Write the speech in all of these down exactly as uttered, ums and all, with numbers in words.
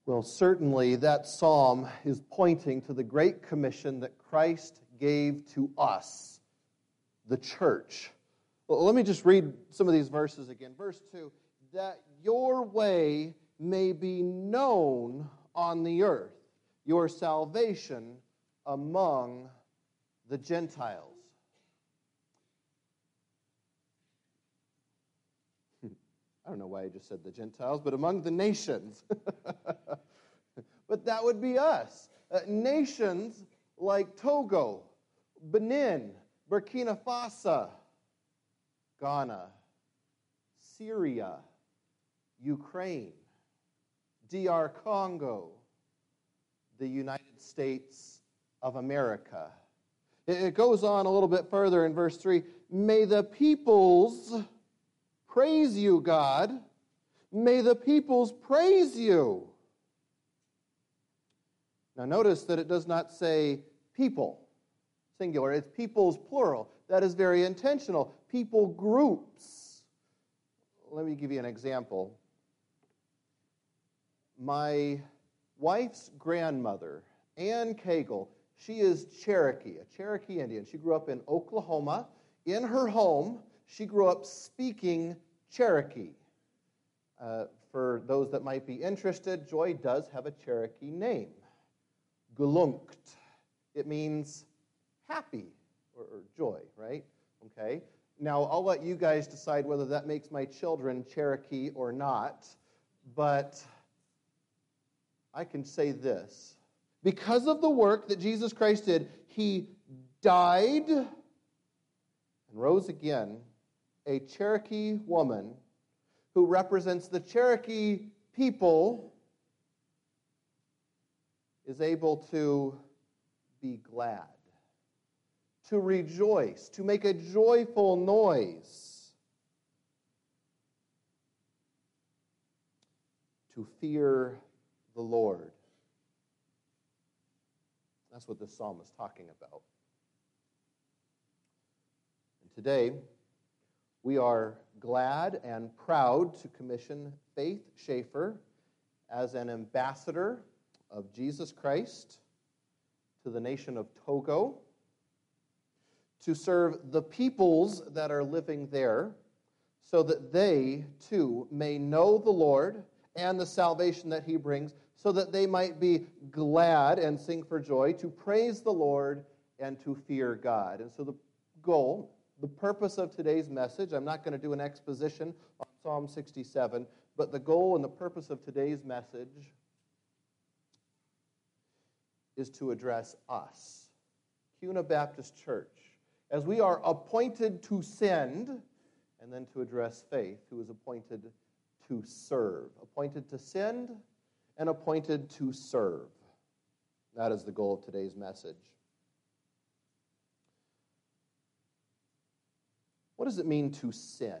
Well, certainly that psalm is pointing to the great commission that Christ gave to us, the church. Well, let me just read some of these verses again. Verse two, that your way may be known on the earth, your salvation among the Gentiles. I don't know why I just said the Gentiles, but among the nations. But that would be us. Uh, nations like Togo, Benin, Burkina Faso, Ghana, Syria, Ukraine, D R Congo, the United States of America. It, it goes on a little bit further in verse three. May the peoples praise you, God. May the peoples praise you. Now notice that it does not say people, singular. It's peoples, plural. That is very intentional. People groups. Let me give you an example. My wife's grandmother, Ann Cagle, she is Cherokee, a Cherokee Indian. She grew up in Oklahoma. In her home, she grew up speaking Cherokee. Uh, for those that might be interested, Joy does have a Cherokee name, Gulunkt. It means happy or, or joy, right? Okay. Now, I'll let you guys decide whether that makes my children Cherokee or not, but I can say this. Because of the work that Jesus Christ did, he died and rose again, a Cherokee woman who represents the Cherokee people is able to be glad, to rejoice, to make a joyful noise, to fear the Lord. That's what this psalm is talking about. And today, we are glad and proud to commission Faith Schaefer as an ambassador of Jesus Christ to the nation of Togo, to serve the peoples that are living there, so that they, too, may know the Lord and the salvation that he brings, so that they might be glad and sing for joy, to praise the Lord and to fear God. And so the goal, the purpose of today's message, I'm not going to do an exposition on Psalm sixty-seven, but the goal and the purpose of today's message is to address us, Kuna Baptist Church, as we are appointed to send, and then to address Faith, who is appointed to serve. Appointed to send and appointed to serve. That is the goal of today's message. What does it mean to send?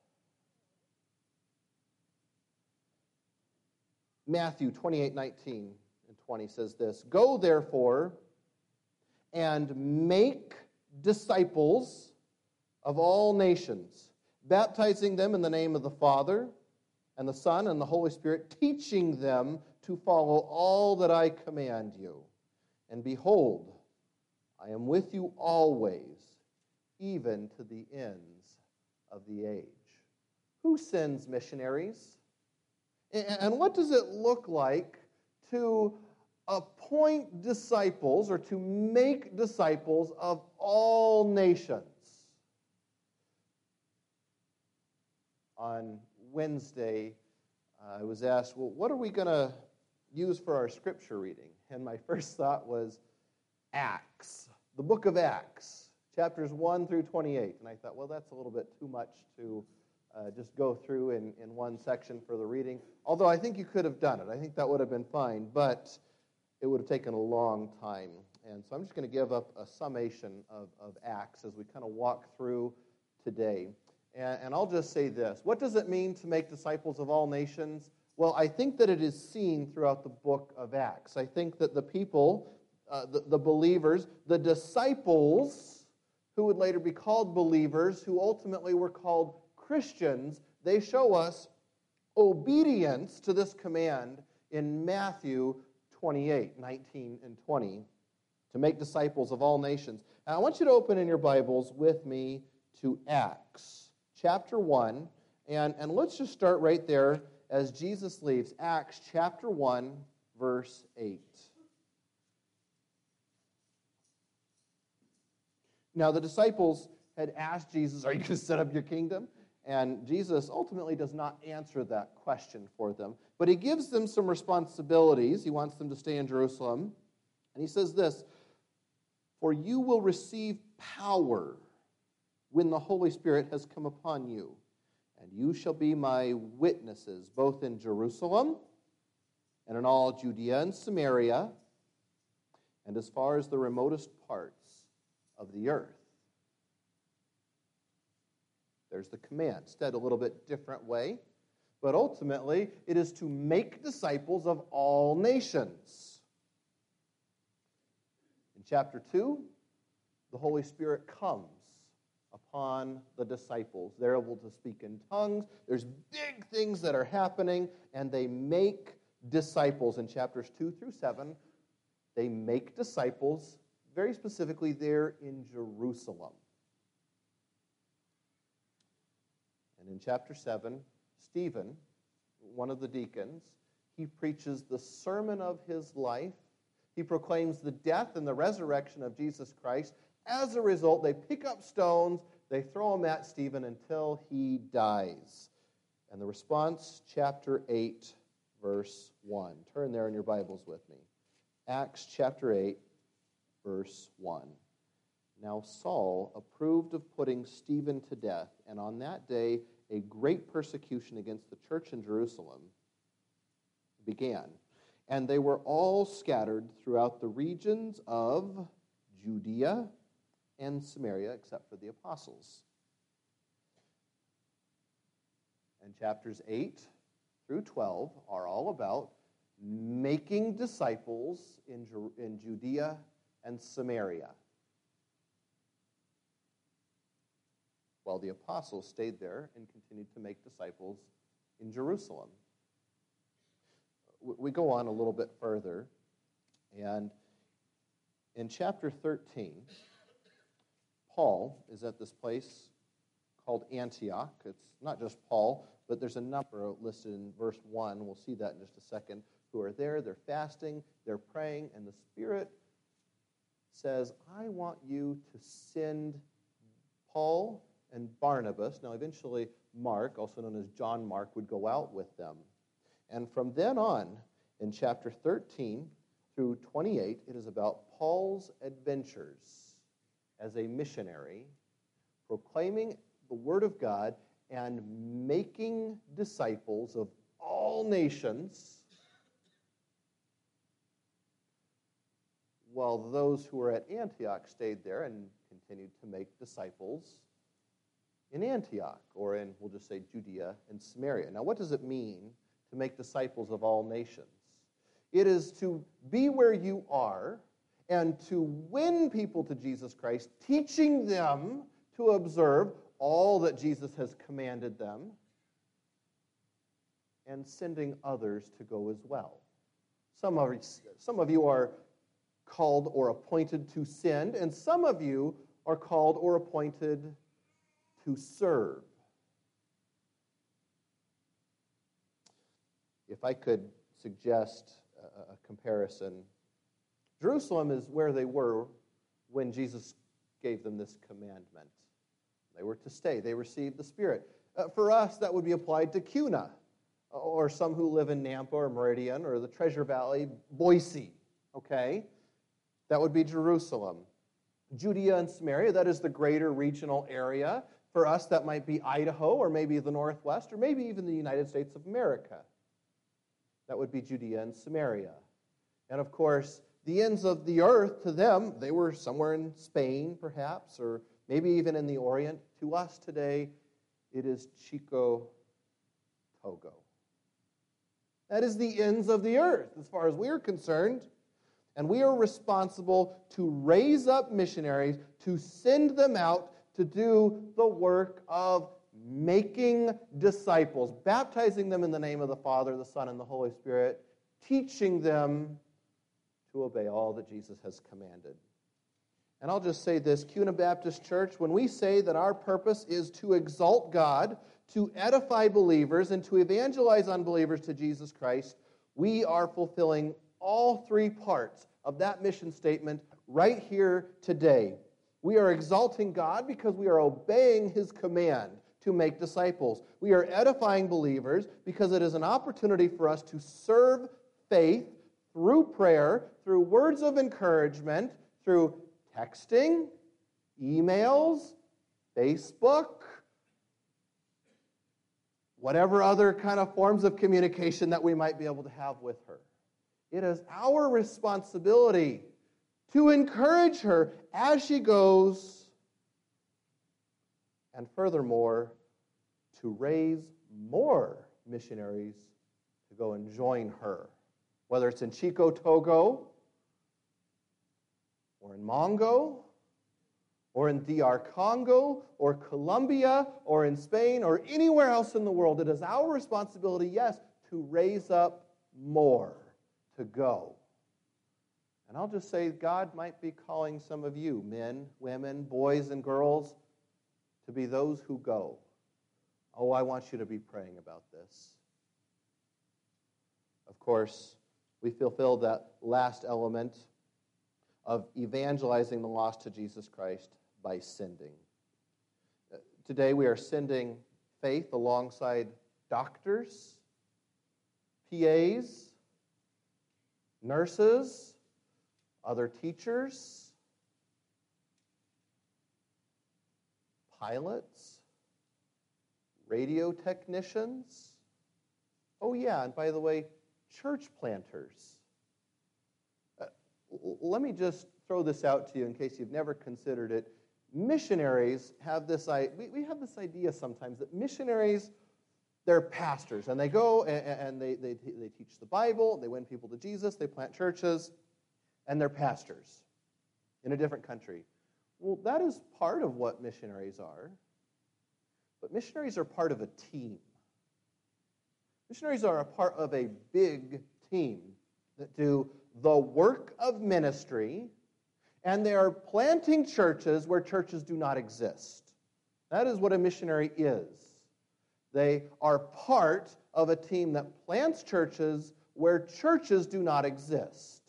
Matthew twenty-eight nineteen and twenty says this, "Go therefore and make disciples of all nations, baptizing them in the name of the Father and the Son and the Holy Spirit, teaching them to follow all that I command you. And behold, I am with you always, even to the ends of the age." Who sends missionaries? And what does it look like to appoint disciples or to make disciples of all nations? On Wednesday, uh, I was asked, well, what are we going to use for our scripture reading? And my first thought was Acts, the book of Acts, chapters one through twenty-eight. And I thought, well, that's a little bit too much to uh, just go through in, in one section for the reading. Although I think you could have done it. I think that would have been fine, but it would have taken a long time. And so I'm just going to give up a summation of, of Acts as we kind of walk through today. And, and I'll just say this. What does it mean to make disciples of all nations? Well, I think that it is seen throughout the book of Acts. I think that the people, uh, the, the believers, the disciples, who would later be called believers, who ultimately were called Christians, they show us obedience to this command in Matthew twenty-eight, nineteen and twenty, to make disciples of all nations. And I want you to open in your Bibles with me to Acts chapter one, and, and let's just start right there as Jesus leaves. Acts chapter one, verse eight. Now the disciples had asked Jesus, are you going to set up your kingdom? And Jesus ultimately does not answer that question for them, but he gives them some responsibilities. He wants them to stay in Jerusalem. And he says this, for you will receive power when the Holy Spirit has come upon you, and you shall be my witnesses, both in Jerusalem and in all Judea and Samaria, and as far as the remotest parts of the earth. There's the command, said a little bit different way, but ultimately it is to make disciples of all nations. In chapter two, the Holy Spirit comes upon the disciples. They're able to speak in tongues. There's big things that are happening, and they make disciples. In chapters two through seven, they make disciples, very specifically there in Jerusalem. And in chapter seven, Stephen, one of the deacons, he preaches the sermon of his life. He proclaims the death and the resurrection of Jesus Christ. As a result, they pick up stones, they throw them at Stephen until he dies. And the response, chapter eight, verse one. Turn there in your Bibles with me. Acts chapter eight, verse one. Now Saul approved of putting Stephen to death, and on that day a great persecution against the church in Jerusalem began. And they were all scattered throughout the regions of Judea and Samaria, except for the apostles. And chapters eight through twelve are all about making disciples in, Ju- in Judea and Samaria, while the apostles stayed there and continued to make disciples in Jerusalem. We go on a little bit further, and in chapter thirteen, Paul is at this place called Antioch. It's not just Paul, but there's a number listed in verse one. We'll see that in just a second. Who are there, they're fasting, they're praying, and the Spirit says, I want you to send Paul and Barnabas. Now, eventually, Mark, also known as John Mark, would go out with them. And from then on, in chapter thirteen through twenty-eight, it is about Paul's adventures as a missionary, proclaiming the Word of God and making disciples of all nations, while those who were at Antioch stayed there and continued to make disciples in Antioch, or in, we'll just say, Judea and Samaria. Now, what does it mean to make disciples of all nations? It is to be where you are and to win people to Jesus Christ, teaching them to observe all that Jesus has commanded them, and sending others to go as well. Some of, some of you are called or appointed to send, and some of you are called or appointed to serve. If I could suggest a, a comparison, Jerusalem is where they were when Jesus gave them this commandment. They were to stay. They received the Spirit. Uh, for us, that would be applied to Cuna, or some who live in Nampa or Meridian or the Treasure Valley, Boise, okay? That would be Jerusalem. Judea and Samaria, that is the greater regional area. For us, that might be Idaho, or maybe the Northwest, or maybe even the United States of America. That would be Judea and Samaria. And of course, the ends of the earth, to them, they were somewhere in Spain, perhaps, or maybe even in the Orient. To us today, it is Chico, Togo. That is the ends of the earth, as far as we are concerned. And we are responsible to raise up missionaries, to send them out to do the work of making disciples, baptizing them in the name of the Father, the Son, and the Holy Spirit, teaching them to obey all that Jesus has commanded. And I'll just say this, Kuna Baptist Church, when we say that our purpose is to exalt God, to edify believers, and to evangelize unbelievers to Jesus Christ, we are fulfilling all three parts of that mission statement right here today. We are exalting God because we are obeying His command to make disciples. We are edifying believers because it is an opportunity for us to serve faith through prayer, through words of encouragement, through texting, emails, Facebook, whatever other kind of forms of communication that we might be able to have with her. It is our responsibility to encourage her as she goes, and furthermore, to raise more missionaries to go and join her, whether it's in Chico, Togo, or in Mongo, or in D R Congo, or Colombia, or in Spain, or anywhere else in the world. It is our responsibility, yes, to raise up more to go. And I'll just say God might be calling some of you, men, women, boys, and girls, to be those who go. Oh, I want you to be praying about this. Of course, we fulfill that last element of evangelizing the lost to Jesus Christ by sending. Today we are sending faith alongside doctors, P As, nurses, other teachers, pilots, radio technicians. Oh yeah, and by the way, church planters. Uh, let me just throw this out to you in case you've never considered it. Missionaries have this, we, we have this idea sometimes that missionaries, they're pastors, and they go and, and they, they, they teach the Bible, they win people to Jesus, they plant churches, and they're pastors in a different country. Well, that is part of what missionaries are, but missionaries are part of a team. Missionaries are a part of a big team that do the work of ministry, and they are planting churches where churches do not exist. That is what a missionary is. They are part of a team that plants churches where churches do not exist.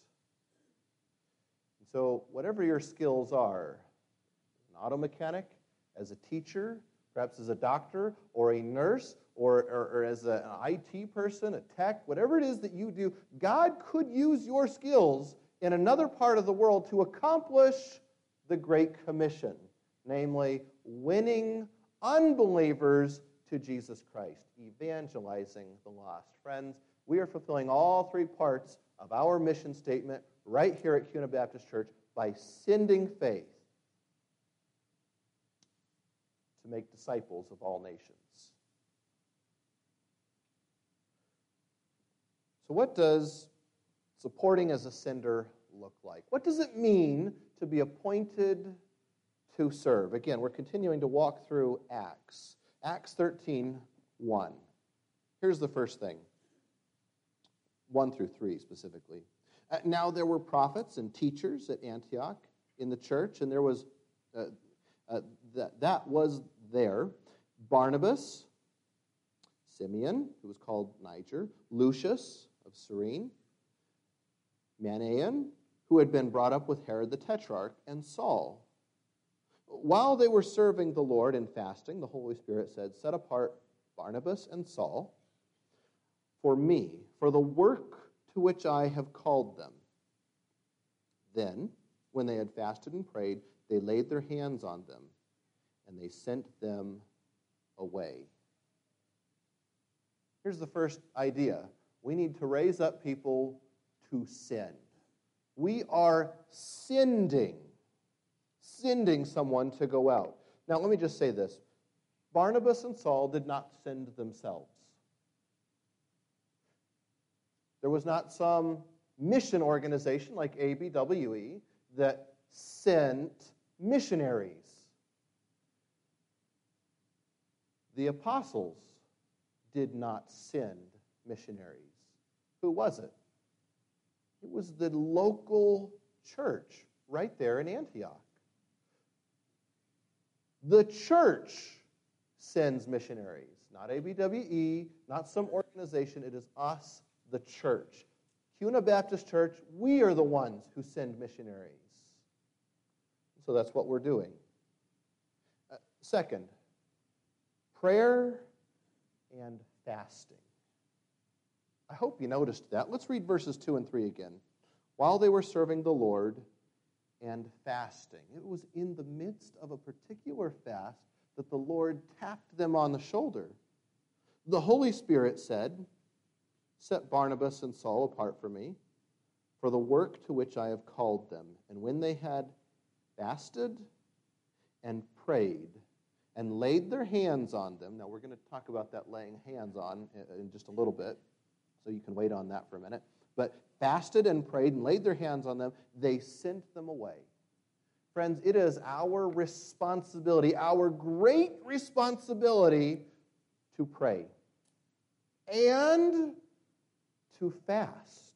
So whatever your skills are, an auto mechanic, as a teacher, perhaps as a doctor or a nurse, or, or, or as a, an I T person, a tech, whatever it is that you do, God could use your skills in another part of the world to accomplish the Great Commission, namely winning unbelievers to Jesus Christ, evangelizing the lost. Friends, we are fulfilling all three parts of our mission statement right here at Kuna Baptist Church by sending faith to make disciples of all nations. So what does supporting as a sender look like? What does it mean to be appointed to serve? Again, we're continuing to walk through Acts. Acts thirteen, one. Here's the first thing. one through three specifically. Uh, now there were prophets and teachers at Antioch in the church, and there was, uh, uh, that, that was there, Barnabas, Simeon, who was called Niger, Lucius of Cyrene, Manaen, who had been brought up with Herod the Tetrarch, and Saul. While they were serving the Lord and fasting, the Holy Spirit said, "Set apart Barnabas and Saul for me, for the work to which I have called them." Then, when they had fasted and prayed, they laid their hands on them, and they sent them away. Here's the first idea. We need to raise up people to send. We are sending, sending someone to go out. Now, let me just say this. Barnabas and Saul did not send themselves. There was not some mission organization like A B W E that sent missionaries. The apostles did not send missionaries. Who was it? It was the local church right there in Antioch. The church sends missionaries, not A B W E, not some organization. It is us, the church. Kuna Baptist Church, we are the ones who send missionaries. So that's what we're doing. Uh, second, prayer and fasting. I hope you noticed that. Let's read verses two and three again. While they were serving the Lord and fasting. It was in the midst of a particular fast that the Lord tapped them on the shoulder. The Holy Spirit said, "Set Barnabas and Saul apart for me, for the work to which I have called them." And when they had fasted and prayed and laid their hands on them, now we're going to talk about that laying hands on in just a little bit, so you can wait on that for a minute. But fasted and prayed and laid their hands on them, they sent them away. Friends, it is our responsibility, our great responsibility, to pray and to fast.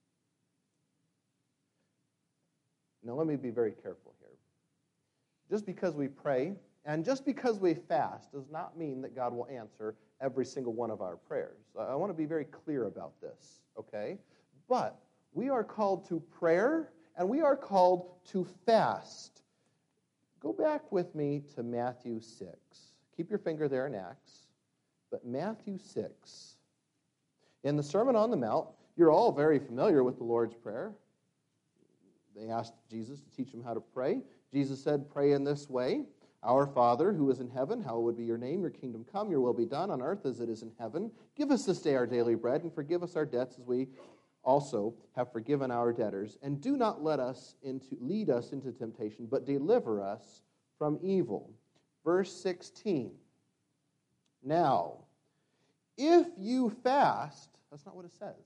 Now, let me be very careful here. Just because we pray and just because we fast does not mean that God will answer every single one of our prayers. I want to be very clear about this, okay? But we are called to prayer and we are called to fast. Go back with me to Matthew six. Keep your finger there in Acts. But Matthew six. In the Sermon on the Mount, you're all very familiar with the Lord's Prayer. They asked Jesus to teach them how to pray. Jesus said, "Pray in this way. Our Father, who is in heaven, hallowed be your name. Your kingdom come, your will be done on earth as it is in heaven. Give us this day our daily bread, and forgive us our debts as we also have forgiven our debtors. And do not let us into lead us into temptation, but deliver us from evil." Verse sixteen. Now, if you fast, that's not what it says.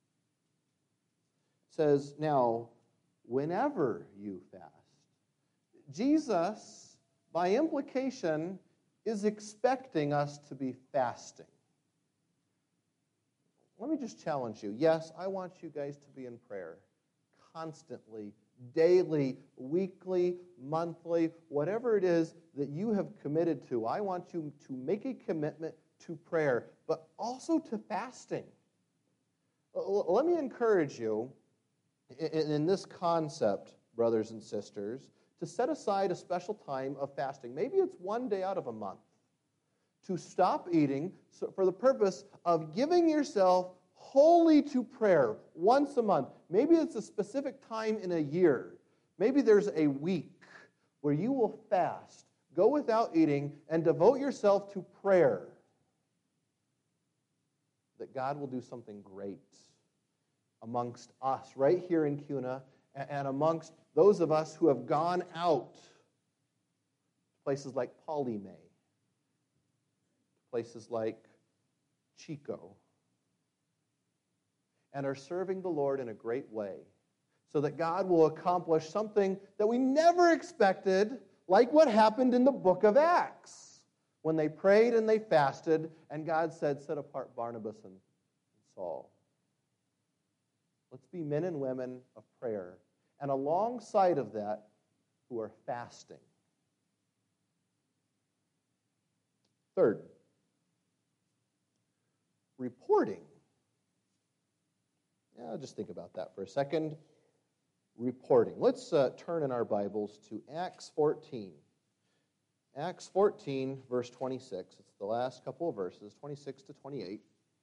It says, now, whenever you fast. Jesus, by implication, is expecting us to be fasting. Let me just challenge you. Yes, I want you guys to be in prayer constantly, daily, weekly, monthly, whatever it is that you have committed to. I want you to make a commitment to prayer, but also to fasting. Let me encourage you in this concept, brothers and sisters, to set aside a special time of fasting. Maybe it's one day out of a month to stop eating for the purpose of giving yourself wholly to prayer once a month. Maybe it's a specific time in a year. Maybe there's a week where you will fast, go without eating, and devote yourself to prayer. That God will do something great amongst us right here in Kuna and amongst those of us who have gone out to places like Polymay, places like Chico, and are serving the Lord in a great way, so that God will accomplish something that we never expected, like what happened in the book of Acts, when they prayed and they fasted, and God said, "Set apart Barnabas and Saul." Let's be men and women of prayer, and alongside of that, who are fasting. Third, reporting. Yeah, just think about that for a second. Reporting. Let's uh, turn in our Bibles to Acts fourteen. Acts fourteen, verse twenty-six. It's the last couple of verses, twenty-six to twenty-eight.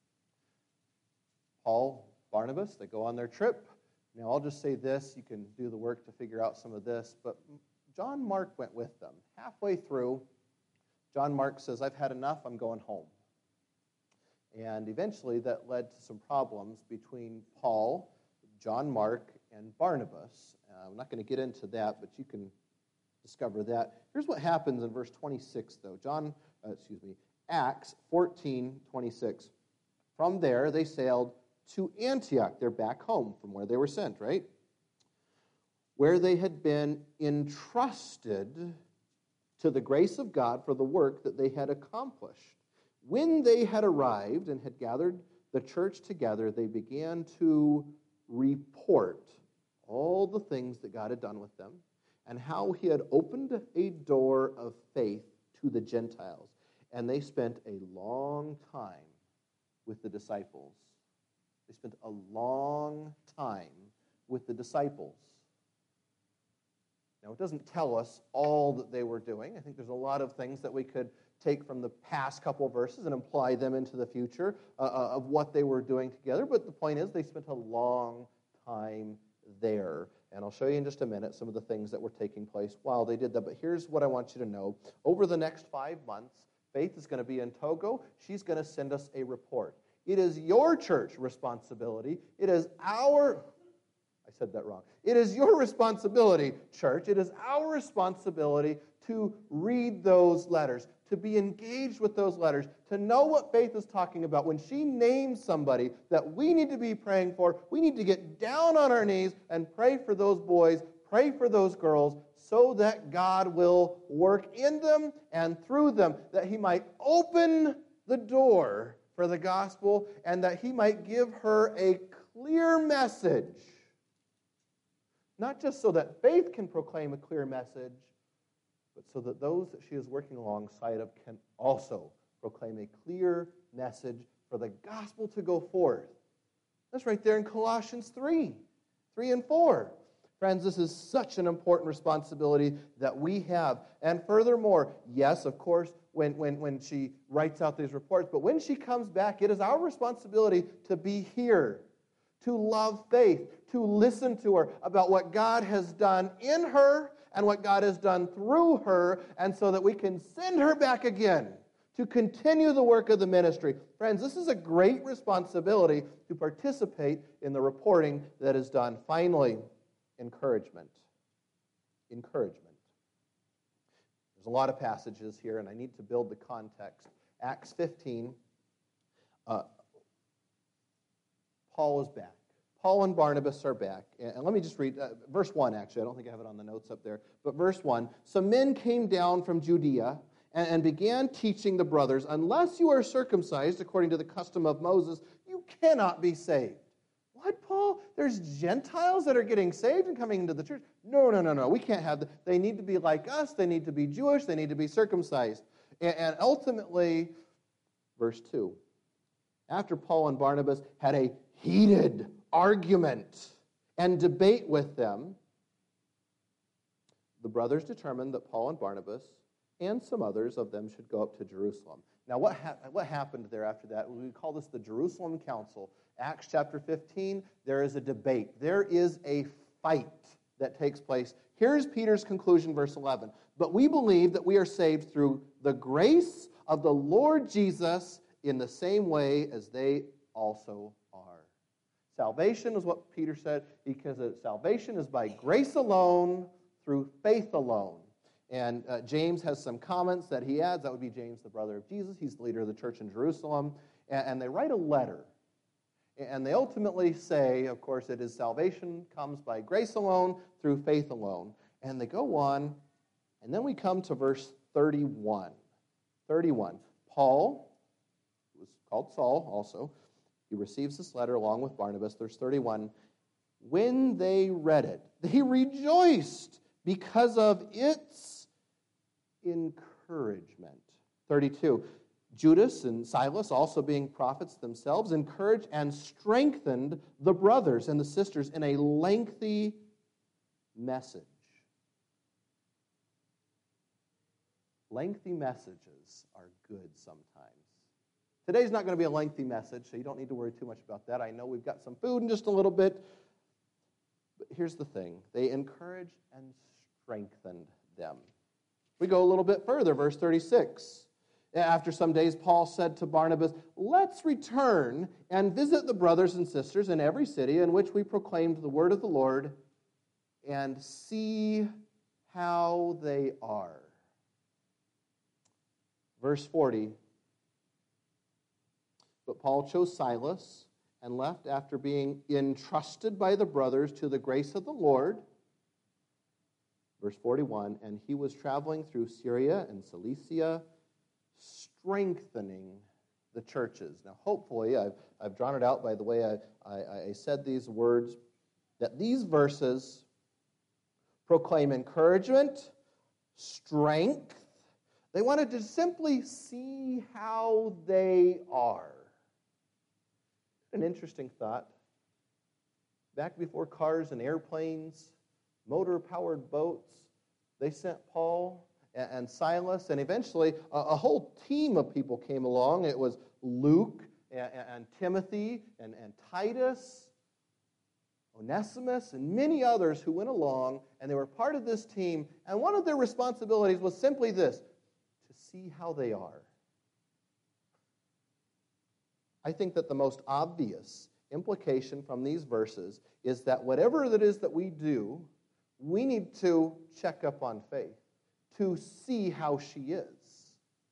Paul, Barnabas, they go on their trip. Now, I'll just say this. You can do the work to figure out some of this. But John Mark went with them. Halfway through, John Mark says, "I've had enough. I'm going home." And eventually that led to some problems between Paul, John Mark, and Barnabas. Uh, I'm not going to get into that, but you can discover that. Here's what happens in verse twenty-six, though. John, uh, excuse me, Acts fourteen twenty-six. From there, they sailed to Antioch. They're back home from where they were sent, right? Where they had been entrusted to the grace of God for the work that they had accomplished. When they had arrived and had gathered the church together, they began to report all the things that God had done with them and how he had opened a door of faith to the Gentiles. And they spent a long time with the disciples. They spent a long time with the disciples. Now, it doesn't tell us all that they were doing. I think there's a lot of things that we could take from the past couple of verses and apply them into the future uh, of what they were doing together. But the point is, they spent a long time there. And I'll show you in just a minute some of the things that were taking place while they did that. But here's what I want you to know. Over the next five months, Faith is going to be in Togo. She's going to send us a report. It is your church responsibility. It is our... I said that wrong. It is your responsibility, church. It is our responsibility to read those letters, to be engaged with those letters, to know what Faith is talking about. When she names somebody that we need to be praying for, we need to get down on our knees and pray for those boys, pray for those girls, so that God will work in them and through them, that he might open the door for the gospel and that he might give her a clear message. Not just so that Faith can proclaim a clear message, but so that those that she is working alongside of can also proclaim a clear message for the gospel to go forth. That's right there in Colossians three, three and four. Friends, this is such an important responsibility that we have. And furthermore, yes, of course, when, when, when she writes out these reports, but when she comes back, it is our responsibility to be here, to love Faith, to listen to her about what God has done in her and what God has done through her, and so that we can send her back again to continue the work of the ministry. Friends, this is a great responsibility to participate in the reporting that is done. Finally, encouragement. Encouragement. There's a lot of passages here, and I need to build the context. Acts fifteen, uh, Paul is back. Paul and Barnabas are back. And let me just read uh, verse one, actually. I don't think I have it on the notes up there. But verse one, some men came down from Judea and, and began teaching the brothers, unless you are circumcised according to the custom of Moses, you cannot be saved. What, Paul? There's Gentiles that are getting saved and coming into the church? No, no, no, no. We can't have that. They need to be like us. They need to be Jewish. They need to be circumcised. And, and ultimately, verse two, after Paul and Barnabas had a heated argument and debate with them, the brothers determined that Paul and Barnabas and some others of them should go up to Jerusalem. Now, what, ha- what happened there after that? We call this the Jerusalem Council. Acts chapter fifteen, there is a debate. There is a fight that takes place. Here's Peter's conclusion, verse eleven. But we believe that we are saved through the grace of the Lord Jesus in the same way as they also are. Salvation is what Peter said, because salvation is by grace alone, through faith alone. And uh, James has some comments that he adds. That would be James, the brother of Jesus. He's the leader of the church in Jerusalem. And, and they write a letter. And they ultimately say, of course, it is salvation comes by grace alone, through faith alone. And they go on, and then we come to verse thirty-one. thirty-one. Paul, who was called Saul also, he receives this letter along with Barnabas. Verse thirty-one. When they read it, they rejoiced because of its encouragement. thirty-two. Judas and Silas, also being prophets themselves, encouraged and strengthened the brothers and the sisters in a lengthy message. Lengthy messages are good sometimes. Today's not going to be a lengthy message, so you don't need to worry too much about that. I know we've got some food in just a little bit. But here's the thing. They encouraged and strengthened them. We go a little bit further, verse thirty-six. After some days, Paul said to Barnabas, let's return and visit the brothers and sisters in every city in which we proclaimed the word of the Lord and see how they are. Verse forty. But Paul chose Silas and left after being entrusted by the brothers to the grace of the Lord. Verse forty-one, and he was traveling through Syria and Cilicia, strengthening the churches. Now, hopefully, I've, I've drawn it out by the way I, I, I said these words, that these verses proclaim encouragement, strength. They wanted to simply see how they are. An interesting thought. Back before cars and airplanes, motor-powered boats, they sent Paul and, and Silas, and eventually a, a whole team of people came along. It was Luke and, and Timothy and, and Titus, Onesimus, and many others who went along, and they were part of this team, and one of their responsibilities was simply this, to see how they are. I think that the most obvious implication from these verses is that whatever it is that we do, we need to check up on Faith, to see how she is.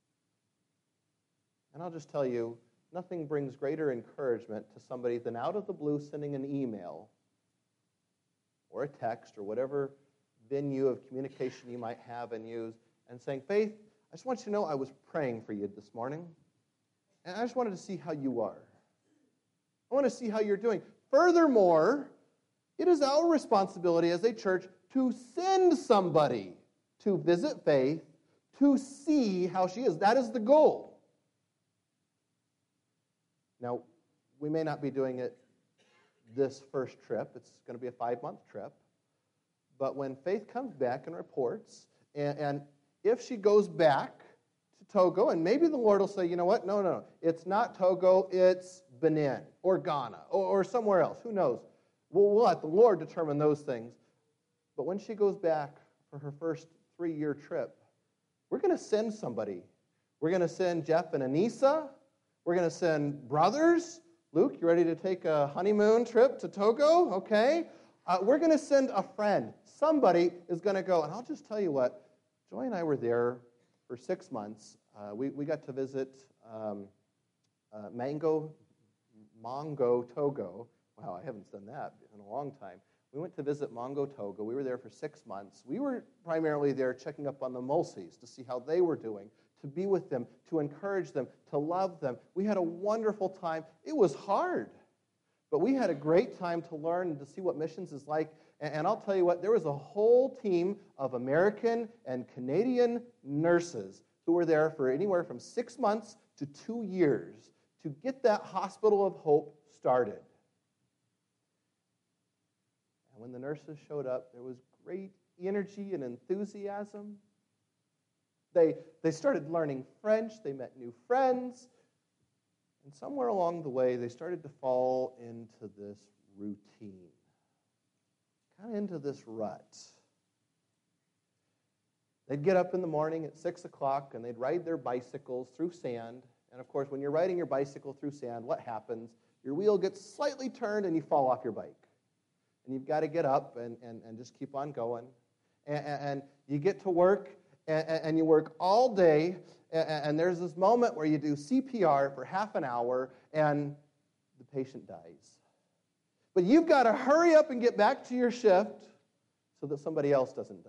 And I'll just tell you, nothing brings greater encouragement to somebody than out of the blue sending an email or a text or whatever venue of communication you might have and use, and saying, Faith, I just want you to know I was praying for you this morning, and I just wanted to see how you are. I want to see how you're doing. Furthermore, it is our responsibility as a church to send somebody to visit Faith to see how she is. That is the goal. Now, we may not be doing it this first trip. It's going to be a five-month trip. But when Faith comes back and reports, and, and if she goes back to Togo, and maybe the Lord will say, you know what, no, no, no, it's not Togo, it's Benin or Ghana or, or somewhere else. Who knows? We'll, we'll let the Lord determine those things. But when she goes back for her first three-year trip, we're going to send somebody. We're going to send Jeff and Anissa. We're going to send brothers. Luke, you ready to take a honeymoon trip to Togo? Okay. Uh, we're going to send a friend. Somebody is going to go. And I'll just tell you what, Joy and I were there for six months. Uh, we, we got to visit um, uh, Mango, Mongo, Togo. Wow, I haven't done that in a long time. We went to visit Mongo, Togo. We were there for six months. We were primarily there checking up on the Mulseys to see how they were doing, to be with them, to encourage them, to love them. We had a wonderful time. It was hard, but we had a great time to learn and to see what missions is like. And, and I'll tell you what, there was a whole team of American and Canadian nurses who were there for anywhere from six months to two years to get that Hospital of Hope started. And when the nurses showed up, there was great energy and enthusiasm. They, they started learning French. They met new friends. And somewhere along the way, they started to fall into this routine, kind of into this rut. They'd get up in the morning at six o'clock, and they'd ride their bicycles through sand. And, of course, when you're riding your bicycle through sand, what happens? Your wheel gets slightly turned, and you fall off your bike. And you've got to get up and, and, and just keep on going. And, and you get to work, and, and you work all day, and, and there's this moment where you do C P R for half an hour, and the patient dies. But you've got to hurry up and get back to your shift so that somebody else doesn't die.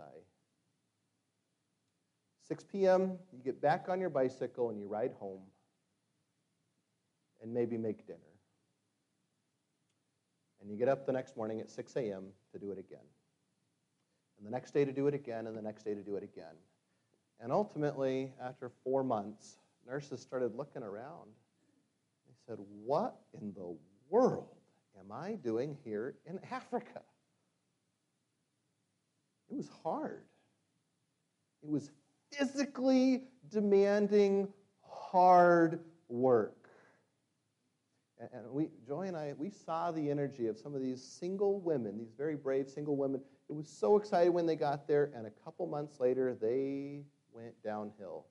six p.m., you get back on your bicycle, and you ride home, and maybe make dinner. And you get up the next morning at six a.m. to do it again. And the next day to do it again, and the next day to do it again. And ultimately, after four months, nurses started looking around. They said, what in the world am I doing here in Africa? It was hard. It was physically demanding, hard work. And we, Joy and I, we saw the energy of some of these single women, these very brave single women. It was so exciting when they got there, and a couple months later, they went downhill.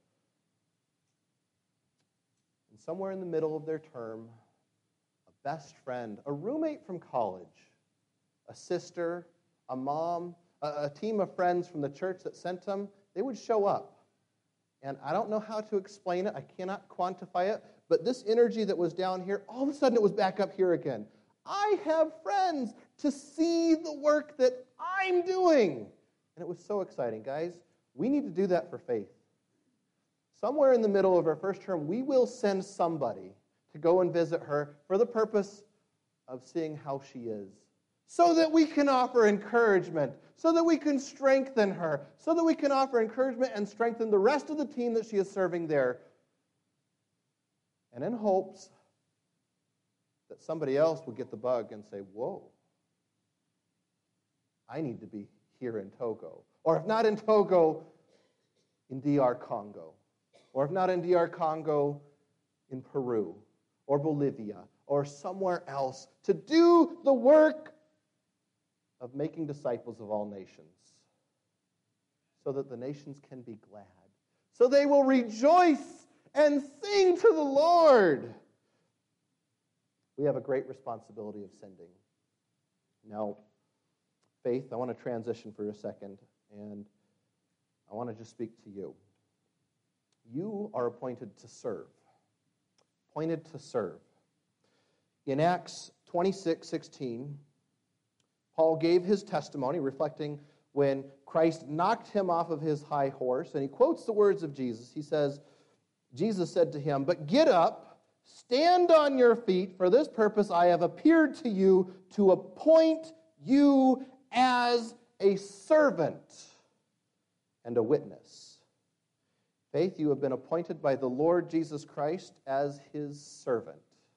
And somewhere in the middle of their term, a best friend, a roommate from college, a sister, a mom, a, a team of friends from the church that sent them, they would show up. And I don't know how to explain it. I cannot quantify it. But this energy that was down here, all of a sudden it was back up here again. I have friends to see the work that I'm doing. And it was so exciting. Guys, we need to do that for Faith. somewhere in the middle of her first term, we will send somebody to go and visit her for the purpose of seeing how she is, so that we can offer encouragement, so that we can strengthen her, so that we can offer encouragement and strengthen the rest of the team that she is serving there, and in hopes that somebody else will get the bug and say, whoa, I need to be here in Togo. Or if not in Togo, in D R Congo. Or if not in D R Congo, in Peru, or Bolivia, or somewhere else, to do the work of making disciples of all nations, so that the nations can be glad, so they will rejoice and sing to the Lord. We have a great responsibility of sending. Now, Faith, I want to transition for a second, and I want to just speak to you. You are appointed to serve. Appointed to serve. In Acts twenty-six sixteen, Paul gave his testimony reflecting when Christ knocked him off of his high horse, and he quotes the words of Jesus. He says, Jesus said to him, "But get up, stand on your feet, for this purpose I have appeared to you to appoint you as a servant and a witness." Faith, you have been appointed by the Lord Jesus Christ as his servant,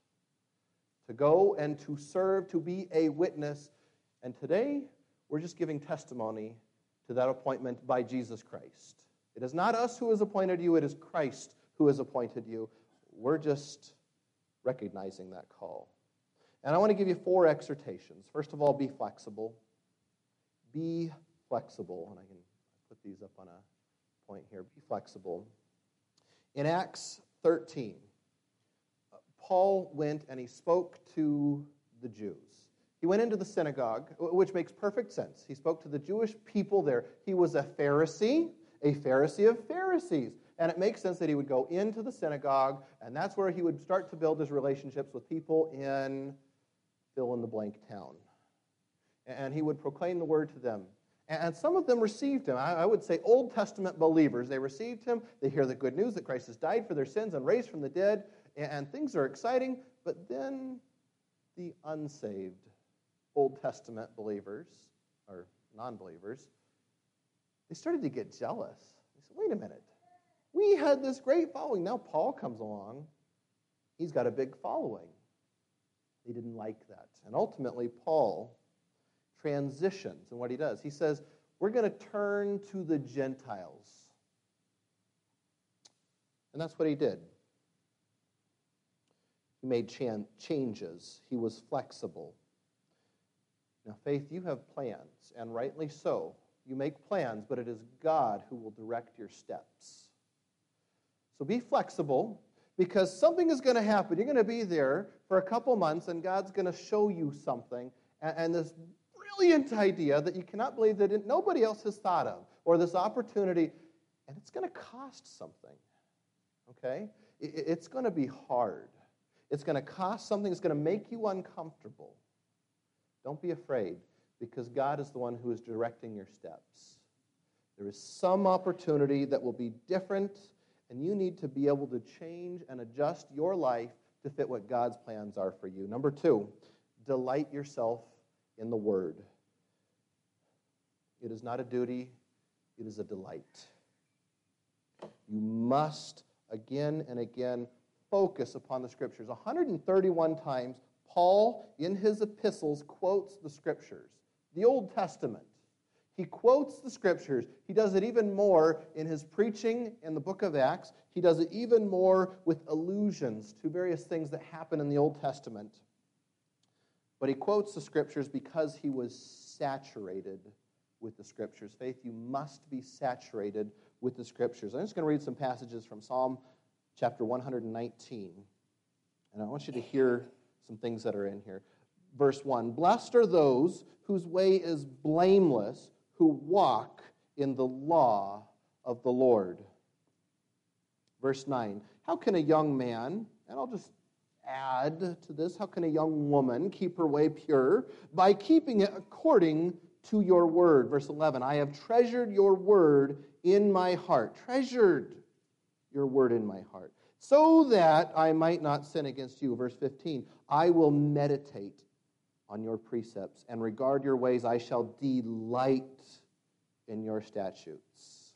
to go and to serve, to be a witness. And today, we're just giving testimony to that appointment by Jesus Christ. It is not us who has appointed you, it is Christ who has appointed you. We're just recognizing that call. And I want to give you four exhortations. First of all, be flexible. Be flexible. And I can put these up on a point here. Be flexible. In Acts thirteen, Paul went and he spoke to the Jews. He went into the synagogue, which makes perfect sense. He spoke to the Jewish people there. He was a Pharisee, a Pharisee of Pharisees. And it makes sense that he would go into the synagogue, and that's where he would start to build his relationships with people in fill-in-the-blank town. And he would proclaim the word to them. And some of them received him. I would say Old Testament believers. They received him. They hear the good news that Christ has died for their sins and raised from the dead. And things are exciting. But then the unsaved Old Testament believers, or non-believers, they started to get jealous. They said, wait a minute. We had this great following. Now Paul comes along. He's got a big following. They didn't like that. And ultimately, Paul transitions in what he does. He says, we're going to turn to the Gentiles. And that's what he did. He made chan- changes. He was flexible. Now, Faith, you have plans, and rightly so. You make plans, but it is God who will direct your steps. So be flexible, because something is going to happen. You're going to be there for a couple months, and God's going to show you something. And, and this brilliant idea that you cannot believe that it, nobody else has thought of, or this opportunity, and it's going to cost something. Okay? It, it's going to be hard. It's going to cost something. It's going to make you uncomfortable. Don't be afraid, because God is the one who is directing your steps. There is some opportunity that will be different, and you need to be able to change and adjust your life to fit what God's plans are for you. Number two, delight yourself in the Word. It is not a duty, it is a delight. You must, again and again, focus upon the Scriptures. one hundred thirty-one times, Paul, in his epistles, quotes the Scriptures, the Old Testament. He quotes the Scriptures. He does it even more in his preaching in the book of Acts. He does it even more with allusions to various things that happen in the Old Testament. But he quotes the Scriptures because he was saturated with the Scriptures. Faith, you must be saturated with the Scriptures. I'm just going to read some passages from Psalm chapter one hundred nineteen. And I want you to hear some things that are in here. Verse one, blessed are those whose way is blameless, who walk in the law of the Lord. Verse nine, how can a young man, and I'll just add to this, how can a young woman keep her way pure? By keeping it according to your word. Verse eleven, I have treasured your word in my heart. Treasured your word in my heart, so that I might not sin against you. Verse fifteen, I will meditate on your precepts and regard your ways. I shall delight in your statutes.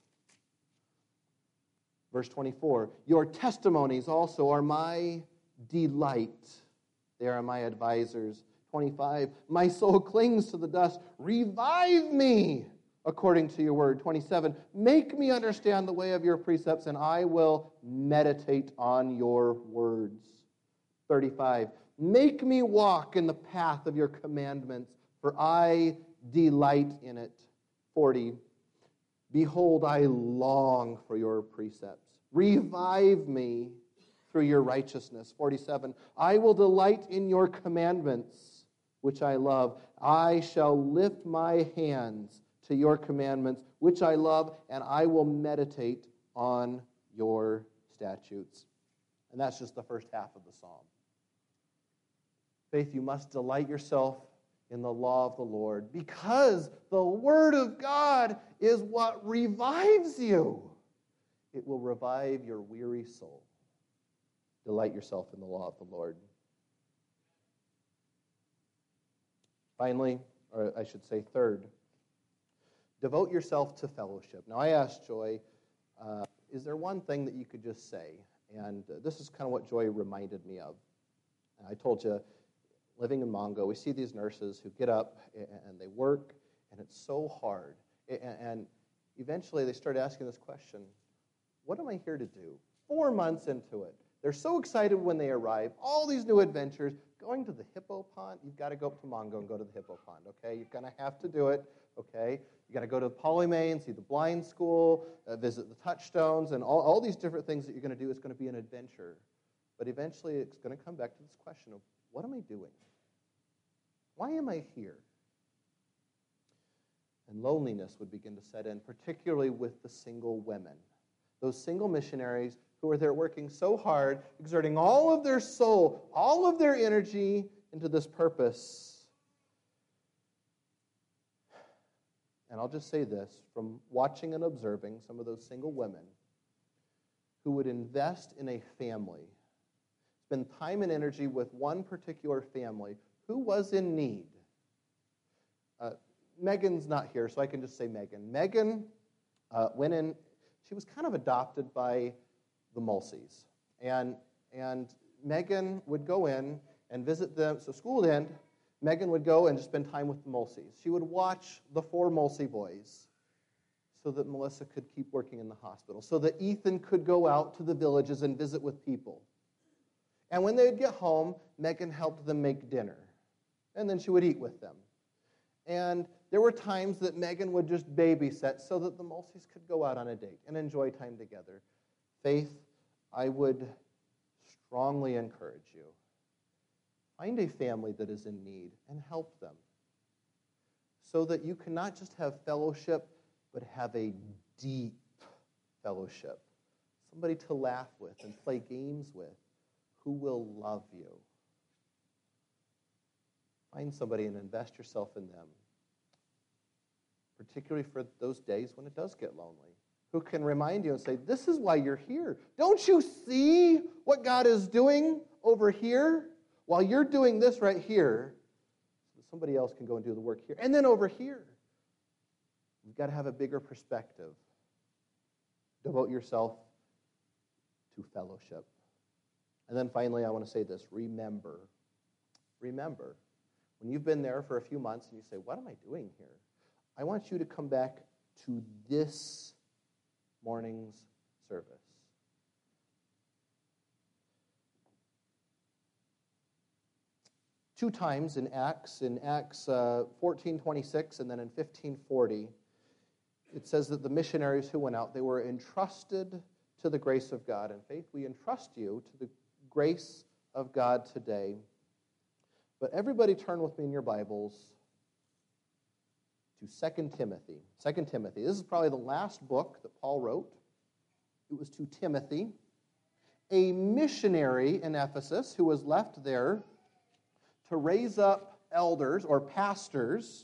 Verse twenty-four, your testimonies also are my delight. They are my advisors. twenty-five, my soul clings to the dust. Revive me according to your word. twenty-seven, make me understand the way of your precepts, and I will meditate on your words. thirty-five, make me walk in the path of your commandments, for I delight in it. forty, behold, I long for your precepts. Revive me through your righteousness. forty-seven, I will delight in your commandments, which I love. I shall lift my hands to your commandments, which I love, and I will meditate on your statutes. And that's just the first half of the psalm. Faith, you must delight yourself in the law of the Lord, because the word of God is what revives you. It will revive your weary soul. Delight yourself in the law of the Lord. Finally, or I should say third, devote yourself to fellowship. Now, I asked Joy, uh, is there one thing that you could just say? And uh, this is kind of what Joy reminded me of. And I told you, living in Mongo, we see these nurses who get up and they work, and it's so hard. And eventually they start asking this question, what am I here to do? Four months into it. They're so excited when they arrive, all these new adventures, going to the hippo pond. You've got to go up to Mongo and go to the hippo pond, okay? You're going to have to do it, okay? You've got to go to Polymay and see the blind school, uh, visit the touchstones, and all, all these different things that you're going to do. It's going to be an adventure. But eventually it's going to come back to this question of, what am I doing? Why am I here? And loneliness would begin to set in, particularly with the single women. Those single missionaries who are there working so hard, exerting all of their soul, all of their energy into this purpose. And I'll just say this, from watching and observing some of those single women who would invest in a family, spend time and energy with one particular family who was in need. Uh, Megan's not here, so I can just say Megan. Megan uh, went in. She was kind of adopted by the Mulseys. And, and Megan would go in and visit them. So school would end. Megan would go and just spend time with the Mulseys. She would watch the four Mulsey boys so that Melissa could keep working in the hospital, so that Ethan could go out to the villages and visit with people. And when they would get home, Megan helped them make dinner. And then she would eat with them. And there were times that Megan would just babysit so that the Mulseys could go out on a date and enjoy time together. Faith, I would strongly encourage you. Find a family that is in need and help them, so that you can not just have fellowship, but have a deep fellowship. Somebody to laugh with and play games with who will love you. Find somebody and invest yourself in them, particularly for those days when it does get lonely, who can remind you and say, this is why you're here. Don't you see what God is doing over here? While you're doing this right here, so that somebody else can go and do the work here. And then over here, you've got to have a bigger perspective. Devote yourself to fellowship. And then finally, I want to say this, remember. Remember. When you've been there for a few months and you say, what am I doing here? I want you to come back to this morning's service. Two times in Acts, in Acts uh, fourteen twenty-six and then in fifteen forty, it says that the missionaries who went out, they were entrusted to the grace of God. And faith, we entrust you to the grace of God today. But everybody turn with me in your Bibles to Second Timothy. Second Timothy. This is probably the last book that Paul wrote. It was to Timothy, a missionary in Ephesus who was left there to raise up elders or pastors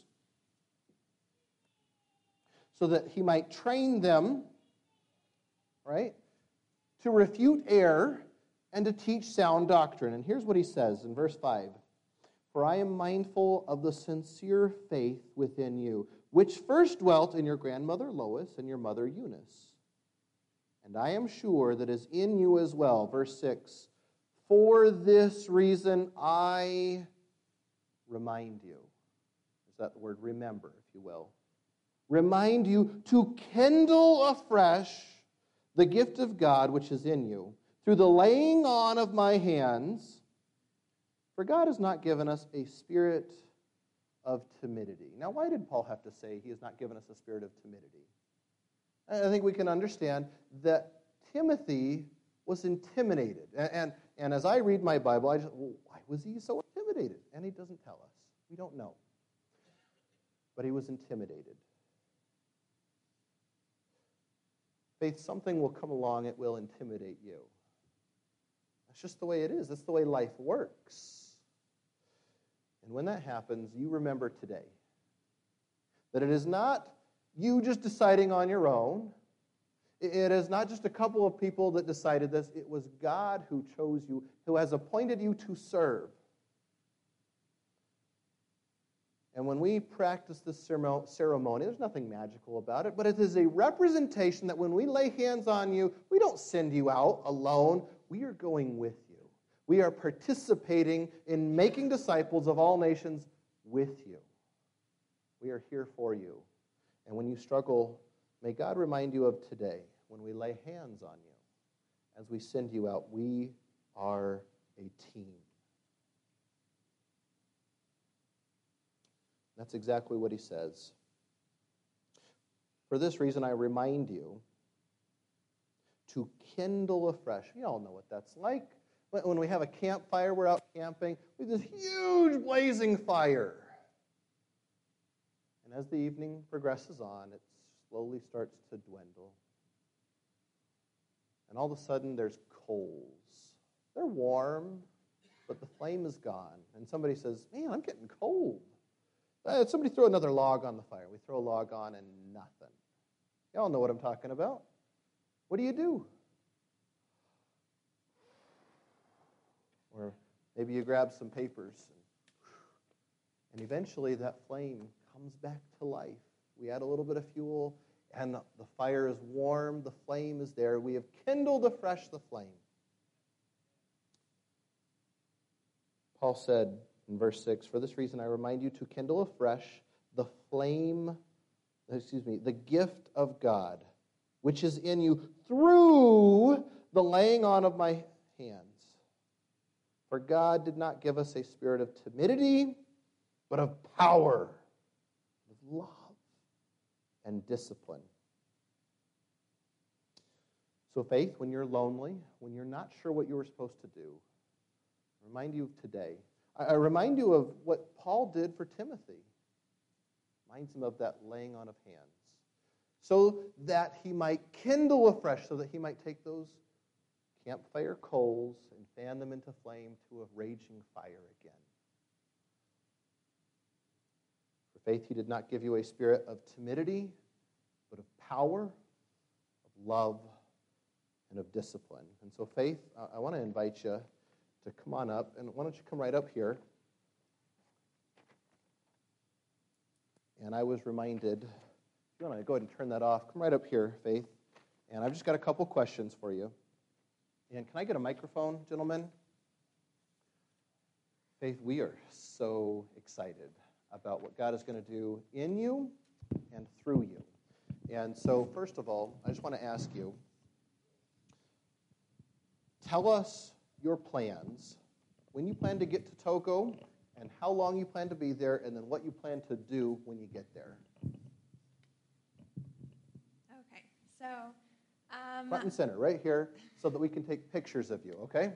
so that he might train them, right, to refute error, and to teach sound doctrine. And here's what he says in verse five. For I am mindful of the sincere faith within you, which first dwelt in your grandmother Lois and your mother Eunice. And I am sure that is in you as well. Verse six. For this reason I remind you. Is that the word remember, if you will? Remind you to kindle afresh the gift of God which is in you, through the laying on of my hands. For God has not given us a spirit of timidity. Now, why did Paul have to say he has not given us a spirit of timidity? I think we can understand that Timothy was intimidated. And, and, and as I read my Bible, I just, well, why was he so intimidated? And he doesn't tell us. We don't know. But he was intimidated. Faith, something will come along, it will intimidate you. That's just the way it is. That's the way life works. And when that happens, you remember today that it is not you just deciding on your own. It is not just a couple of people that decided this. It was God who chose you, who has appointed you to serve. And when we practice this ceremony, there's nothing magical about it, but it is a representation that when we lay hands on you, we don't send you out alone. We are going with you. We are participating in making disciples of all nations with you. We are here for you. And when you struggle, may God remind you of today, when we lay hands on you, as we send you out, we are a team. That's exactly what he says. For this reason, I remind you to kindle afresh. You all know what that's like. When we have a campfire, we're out camping, we have this huge blazing fire. And as the evening progresses on, it slowly starts to dwindle. And all of a sudden, there's coals. They're warm, but the flame is gone. And somebody says, man, I'm getting cold. Uh, somebody throw another log on the fire. We throw a log on and nothing. Y'all know what I'm talking about. What do you do? Or maybe you grab some papers. And, and eventually that flame comes back to life. We add a little bit of fuel, and the, the fire is warm. The flame is there. We have kindled afresh the flame. Paul said, in verse six, for this reason I remind you to kindle afresh the flame, excuse me, the gift of God, which is in you through the laying on of my hands. For God did not give us a spirit of timidity, but of power, of love, and discipline. So faith, when you're lonely, when you're not sure what you were supposed to do, remind you of today. I remind you of what Paul did for Timothy. Reminds him of that laying on of hands. So that he might kindle afresh, so that he might take those campfire coals and fan them into flame to a raging fire again. For faith, he did not give you a spirit of timidity, but of power, of love, and of discipline. And so faith, I want to invite you to come on up, and why don't you come right up here? And I was reminded, if you want to go ahead and turn that off, come right up here, Faith. And I've just got a couple questions for you. And can I get a microphone, gentlemen? Faith, we are so excited about what God is going to do in you and through you. And so, first of all, I just want to ask you, tell us your plans, when you plan to get to Togo, and how long you plan to be there, and then what you plan to do when you get there. Okay, so... Um, Front and center, right here, so that we can take pictures of you, okay?